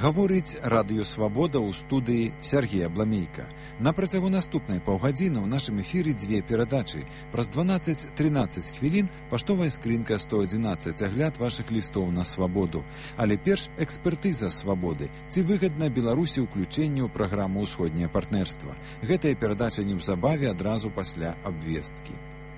Гаворыць Радыё Свабода ў студыі Сергея Бламейка. На працягу наступнай паўгадзіны ў нашым эфіры дзве перадачы. Праз 12-13 хвілін паштовая скрынка 111, агляд вашых лістоў на свабоду. Але перш экспертыза свабоды. Ці выгадна Беларусі ўключэнне ў праграму «Усходняе партнерства». Гэтая перадача неўзабаве адразу пасля абвесткі.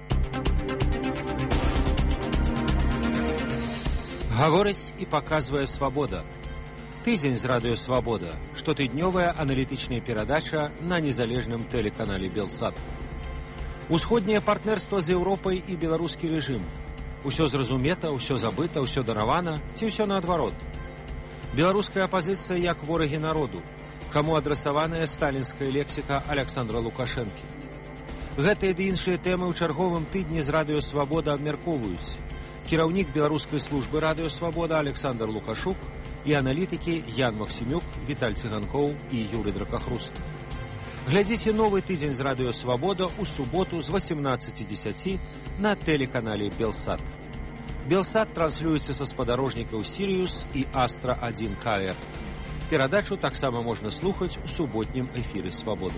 Гаворыць і паказвае свабода. Тыдзень з Радыё Свабода, штотыднёвая аналітычная перадача на незалежным тэлеканале Белсат. Усходняе партнерства з Еўропай і беларускі рэжым. Усё зразумета, усё забыта, усё даравана, ці ўсё наадварот. Беларуская апазіцыя як ворагі народу, каму адрасаваная сталінская лексіка Аляксандра Лукашэнкі. Гэтыя ды іншыя тэмы ў чарговым тыдні з Радыё Свабода абмяркоўваюць. Кіраўнік беларускай службы Радыё Свабода Александр Лукашук і аналітыкі Ян Максімюк, Віталь Цыганкоў і Юрый Дракахруст. Глядзіце новы тыдзень з Радыё Свабода ў суботу з 18:10 на тэлеканале Белсат. Белсат транслюецца са спадарожнікаў Сіриус і Астра-1 КР. Перадачу таксама можна слухаць у суботнім эфіры Свабоды.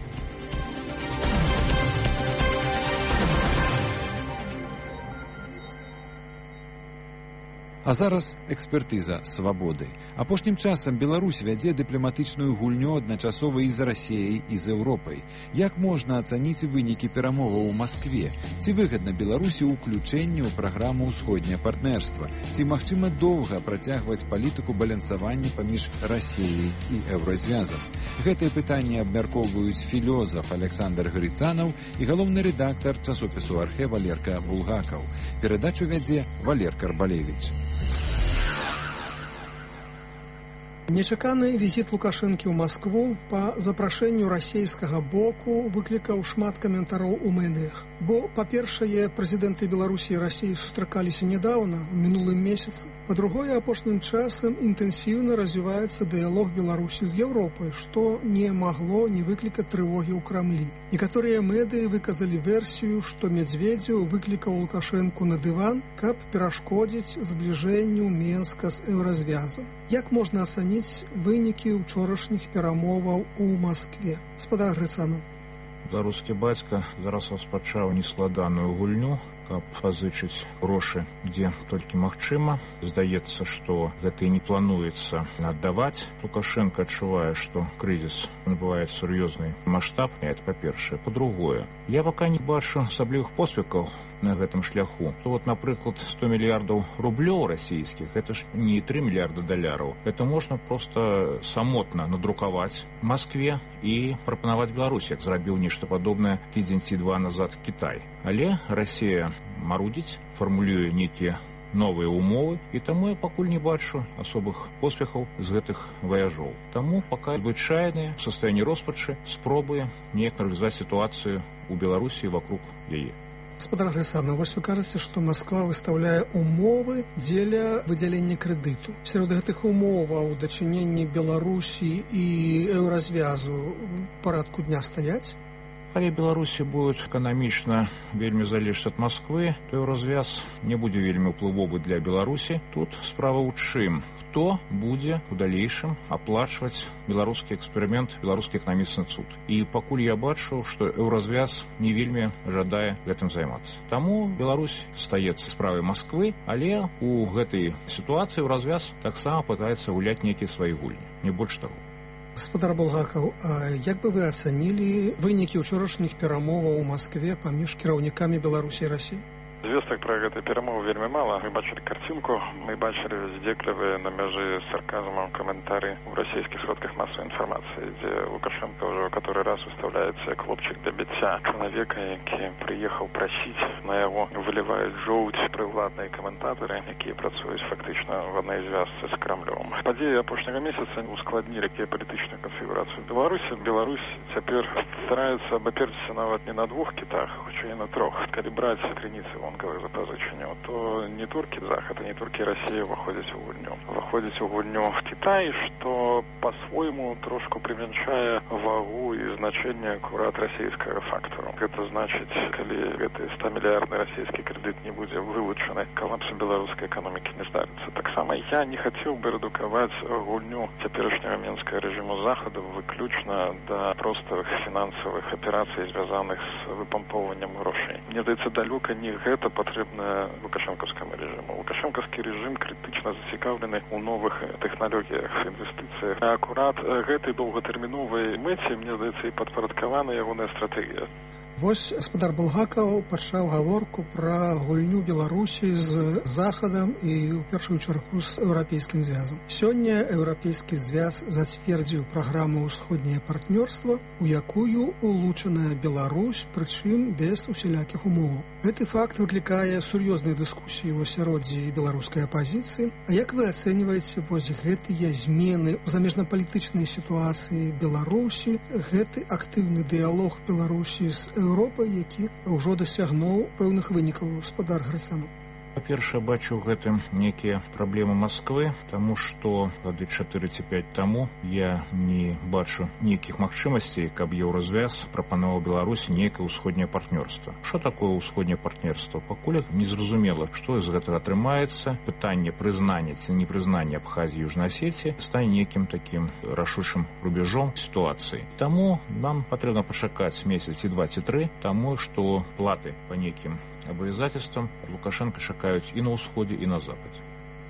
А зараз экспертыза свабоды. Апошнім часам Беларусь вядзе дыпламатычную гульню адначасова і з Расіяй, і з Еўропай. Як можна ацаніць вынікі перамоваў у Маскве? Ці выгадна Беларусі ўключэнне ў праграму «Усходняе партнерства»? Ці магчыма доўга працягваць палітыку балансавання паміж Расіяй і Еўразвязам? Гэтыя пытанні абмяркоўваюць філёзаф Александр Грыцанаў і галоўны рэдактар часопісу «Архэ» Валерка Булгакаў. Перадачу вядзе Валер Карбалевіч. Нечаканы візіт Лукашэнкі ў Маскву па запрашэнню расійскага боку выклікаў шмат каментароў у медыях. Бо, па-першае, прэзідэнты Беларусі і Расіі сустракаліся нядаўна, у мінулым месяцы. Па-другое, апошнім часам інтэнсіўна развіваецца дыялог Беларусі з Еўропай, што не магло не выклікаць трывогі ў Крамлі. Некаторыя медыі выказалі версію, што Медведзеў выклікаў Лукашэнку на дыван, каб перашкодзіць збліжэнню Менска з Еўразвязам. Як можна ацаніць вынікі ўчорашніх перамоваў у Маскве? Гаспадар Грыцанаў. Беларускі бацька зараз распачаў нескладаную гульню, каб пазычыць грошы, дзе толькі магчыма. Здаецца, што гэта і не плануецца аддаваць. Лукашенко адчувае, што крызіс набывае сур'ёзны маштаб. Это па-першае. Па-другое, я пака не бачу асаблівых поспехаў на гэтым шляху. То вот, напрыклад, 100 мільярдаў рублёў расійскіх, это ж не 3 мільярда даляраў. Это можна проста самотна надрукаваць Маскве і прапанаваць Беларусі, як зрабіў нешта падобнае тыдзень ці два назад Кітай. Але Расія марудзіць, фармулюе нейкія новыя умовы, і таму я пакуль не бачу асобых поспехаў з гэтых ваяжоў. Таму пака звычайныя, у састаянні роспачы, спробы неяк нарвязаць сітуацыю ў Беларусі вакруг яе. Гаспадар Грыцанаў, вось вы кажаце, што Масква выстаўляе умовы дзеля выдзялення крэдыту. Сярод гэтых умоваў дачыненні Беларусі і Еўразвязу парадку дня стаяць? Калі Беларусі будуць эканамічна вельмі залежаць ад Масквы, то Еўразвяз не будзе вельмі ўплывовы для Беларусі. Тут справа ў чым? Хто будзе у далейшым аплачваць беларускі эксперымент, беларускі эканамічны цуд. І пакуль я бачу, што Еўразвяз не вельмі жадае гэтым займацца. Таму Беларусь стаецца справай Масквы, але у гэтай сітуацыі Еўразвяз таксама пытаецца гуляць нейкія свае гульні. Не больш таго. Гаспадар Булгакаў, а як бы вы ацанілі вынікі ўчорашніх перамоваў у Маскве паміж кіраўнікамі Беларусі і Расіі? Звестак пра гэтай перамовы вельмі мала. Мы бачылі карцінку, мы бачылі здзеклівыя на мяжы з сарказмам каментары ў расійскіх сродках масавай інфармацыі, дзе Лукашенко ўжо каторы раз выставляецца як хлопчык для біцця чалавека, які прыехаў прасіць, на яго выліваюць жоўць прыўладныя каментатары, якія працуюць фактычна в адной звязцы з Крамлём. Падзеі апошняга месяца ускладнілі геапалітычную канфігурацыю Беларусі. Беларусь цяпер стараецца абаперціся нават не на двух кітах, хутчэй на трох. Калі браць крыніцы вонкавых запазычанняў, то не толькі Захад, не толькі Расія ўваходзіць у гульню. Выходзіць у гульню Кітай, што па-свойму трошку прымяншае вагу і значэнне акурат расійскага фактару. Гэта значыць, калі гэты 100-мільярдны расійскі крэдыт не будзе вылучаны, калапс беларускай эканомікі не здарыцца. Таксама я не хацеў бы рэдукаваць гульню цяперашняга мінскага рэжыму Захаду выключна да простых фінансавых аперацый, звязаных з выпампоўваннем грошай. Мне здаецца, далёка не гэта патрэбна лукашэнкаўскаму рэжыму. Лукашэнкаўскі рэжым крытычна зацікаўлены ў новых тэхналогіях, інвестыцыях. А акурат гэтай доўгатэрміновай мэце, мне здаецца, і падпарадкавана ягоная стратэгія. Вось гаспадар Булгакаў пачаў гаворку пра гульню Беларусі з Захадам і ў першую чаргу з еўрапейскім звязам. Сёння еўрапейскі звяз зацвердзіў праграму ўсходняе партнёрства, у якую улучаная Беларусь, прычым без усялякіх умоваў. Гэты факт выклікае сур'ёзныя дыскусіі ў асяроддзі беларускай апазіцыі. А як вы ацэньваеце вось гэтыя змены ў замежнапалітычнай сітуацыі Беларусі, гэты актыўны дыялог Беларусі з Еўропай, які ўжо дасягнуў пэўных вынікаў, гаспадар Грыцанаў? Па-першае, бачу ў гэтым некія праблемы Масквы, таму што гады 4 ці 5 таму я не бачу нейкіх магчымасцей, каб Еўразвяз прапанаваў Беларусі нейкае ўсходняе партнёрства. Што такое ўсходняе партнёрства? Пакуль незразумела, што з гэтага атрымаецца. Пытанне прызнання ці непрызнання Абхазіі і Южнай Асетіі стане нейкім такім рашучым рубежом сітуацыі. Таму нам патрэбна пачакаць месяц ці 2 ці 3, таму што платы па нейкім абавязательствам ад Лукашенка чакаюць і на ўсходзе, і на западзе.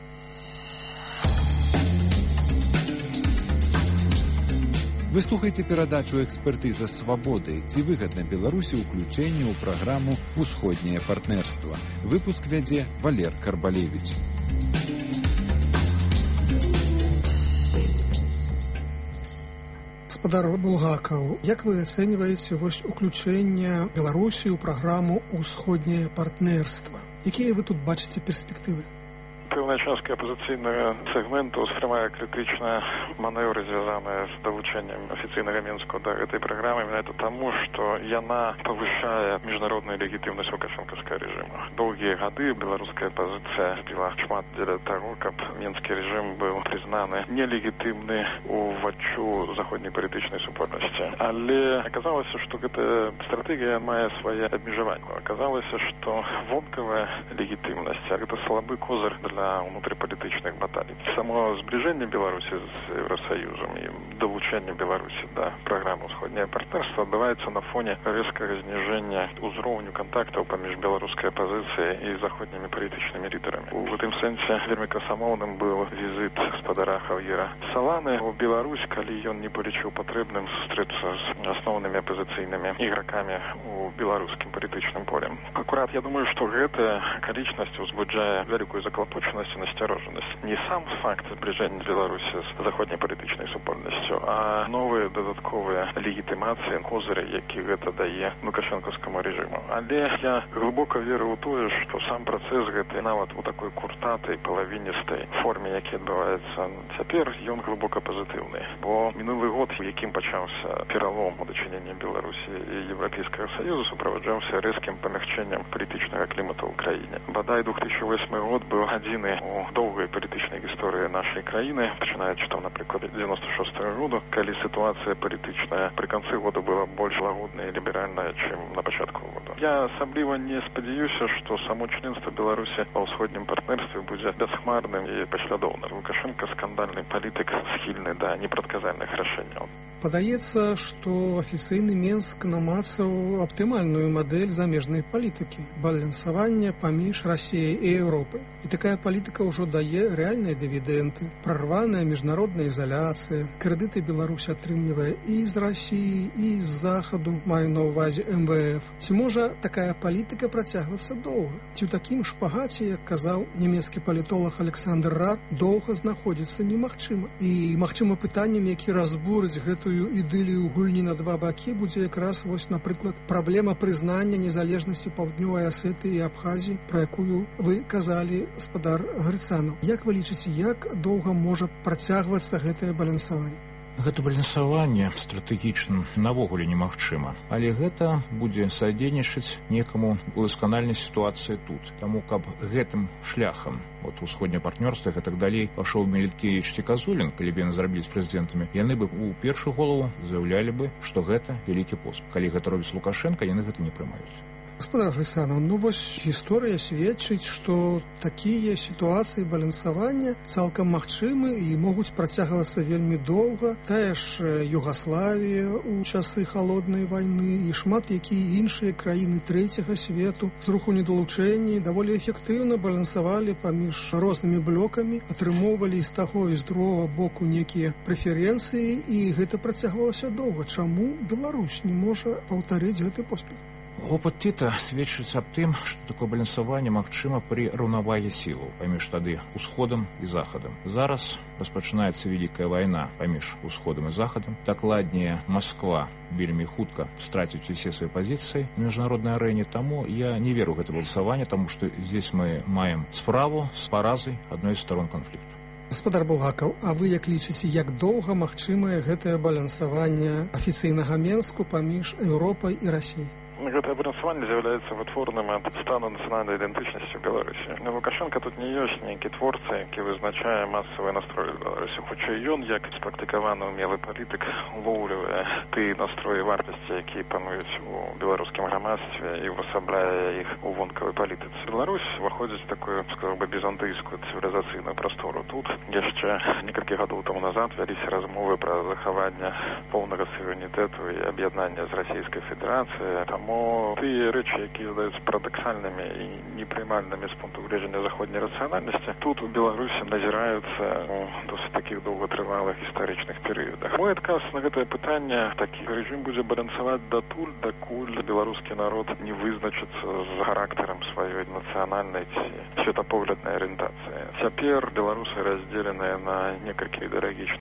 Вы слухаеце перадачу «Экспертыза свабоды». Ці выгадна Беларусі ўключэнне ў праграму «Усходняе партнерства». Выпуск вядзе Валер Карбалевіч. Гаспадар Булгакаў, як вы ацэньваеце вось уключэнне Беларусі ў праграму «Усходняе партнерства»? Якія вы тут бачыце перспектывы? Пэўная частка апазіцыйнага сегменту успрымае крытычна манеўры, звязаныя з далучэннем афіцыйнага Мінску да гэтай праграмы, менавіта таму, што яна павышае міжнародную легітымнасць лукашэнкаўскага рэжыму. Доўгія гады беларуская апазіцыя зрабіла шмат дзеля таго, каб мінскі рэжым быў прызнаны нелегітымны уваччу заходняй палітычнай супольнасці. Але аказалася, што гэтая стратэгія мае свае абмежаванні. Аказалася, што вонкавая легітымнасць, а гэта слабы козыр для внутрипалітычных баталій. Само зближэнне Беларусі з Еўрасаюзам і далучэнне Беларусі да праграмы «Усходняе партнерства» адбываецца на фоне рэзкага зніжэння ўзроўню кантактаў паміж беларускай апазіцыяй і заходнімі палітычнымі лідарамі. У гэтым сэнсе вельмі красамоўным быў візіт гаспадара Хаўера Саланы ў Беларусь, калі ён не палічыў патрэбным сустрэцца з асноўнымі апазіцыйнымі ігракамі ў беларускім палітычным поле. Акурат, я думаю, што гэтая акалічнасць узбуджае вялікую заклапочанасць і насцярожанасць. Не сам факт зближэння Беларусі з заходняй палітычнай супольнасцю, а новыя дадатковыя легітымацыі, козыры, які гэта дае лукашэнкаўскаму рэжыму. Але я глыбока веру ў тое, што сам працэс гэты нават у такой куртатай, палавіністай форме, які адбываецца цяпер, ён глыбока пазітыўны. Бо мінулы год, у якім пачаўся пералом у дачыненні Беларусі і Еўрапейскага Саюзу, суправаджаўся рэзкім памягчэннем палітычнага клімату ў краіне. Бадай 2008 год быў адзіны у доўгай палітычнай гісторыі нашай краіны, пачынаючы там, напрыклад, 96-го году, калі сітуацыя палітычная пры канцы года была больш лагодная і ліберальная, чым на пачатку года. Я асабліва не спадзяюся, што само членства Беларусі ва ўсходнім партнерстве будзе бясхмарным і паслядоўным. Лукашенко скандальны палітык, схільны да непрадказальных рашэнняў. Падаецца, што афіцыйны Мінск намацаў аптымальную мадэль замежнай палітыкі, балансавання паміж Расіяй і Еўропай. І такая палітыка ўжо дае рэальныя дывідэнды. Прарваная міжнародная ізаляцыя, крэдыты Беларусь атрымлівае і з Расіі, і з Захаду, маю на ўвазе МВФ. Ці можа такая палітыка працягвацца доўга? Ці ў такім шпагаце, як казаў нямецкі палітолог Александр Рар, доўга знаходзіцца немагчыма. І магчыма пытаннем, які разбурыць гэтую ідылію гульні на два бакі, будзе якраз вось, напрыклад, праблема прызнання незалежнасці Паўднёвай Асетыі і Абхазіі, пра якую вы казалі, гаспадар Грыцанаў. Як вы лічыце, як доўга можа працягвацца гэтае балансаванне? Гэта балансаванне стратэгічна навогуле немагчыма, але гэта будзе садзейнічаць некаму удасканальнай сітуацыі тут. Таму каб гэтым шляхам усходняе партнёрства і так далей пашоў Меліткевіч ці Казулін, калі б яны зрабілі з прэзідэнтамі, яны бы у першую голову заяўлялі бы, што гэта вялікі поспех. Калі гэта робіць Лукашенка, яны гэта не прымаюць. Гаспадар Грысанаў, вось гісторыя сведчыць, што такія сітуацыі балансавання цалкам магчымы і могуць працягвацца вельмі доўга. Тая ж Югаславія ў часы халоднай вайны і шмат якія іншыя краіны трэцяга свету з руху недалучэння даволі эфектыўна балансавалі паміж рознымі блокамі, атрымоўвалі з таго і з другога боку некія прэферэнцыі, і гэта працягвалася доўга. Чаму Беларусь не можа паўтарыць гэты поспех? Опыт Тіта сведчыць аб тым, што такое балансаванне магчыма пры раўнавагі сілаў паміж тады усходам і захадам. Зараз распачынаецца вялікая вайна паміж усходам і захадам. Дакладней, Масква вельмі хутка страціць усе свае пазіцыі на міжнароднай арэне, таму я не веру ў гэта балансаванне, таму што здесь мы маем справу з паразай адной з старон канфлікту. Гаспадар Булгакаў, а вы як лічыце, як доўга магчымае гэтае балансаванне афіцыйнага Менску паміж Еўропай і Расіяй? Гэтае балансаванне з'яўляецца вытворным ад стану нацыянальнай ідэнтычнасці Беларусі. Лукашенко тут не ёсць нейкі творца, які вызначае масавыя настроі в Беларусі. Хоча ён, як спрактыкаваны ўмелы палітык, улоўлівае ты настроі вартасці, якія пануюць у беларускім грамадстве і увасабляе іх у вонкавай палітыцы. Беларусь уваходзіць в такую, сказаў бы, бізантыйскую цывілізацыйную прастору. Тут яшчэ некалькі гадоў таму назад вяліся размовы пра захаванне поўнага суверэнітэту і аб'яднання з Расійскай Федэрацыяй. Таму тыя рэчы, якія здаюцца парадаксальнымі і непрымальнымі з пункту гледжання заходняй рацыянальнасці, тут у Беларусі назіраюцца у досыць такіх доўгатрывалых гістарычных перыядах. Мой адказ на гэтае пытанне такі: рэжым будзе балансаваць датуль, дакуль беларускі народ не вызначыцца з характарам сваёй нацыянальнай ці светапогляднай арыентацыі. Цяпер беларусы раздзеленыя на некалькі ідэалагічных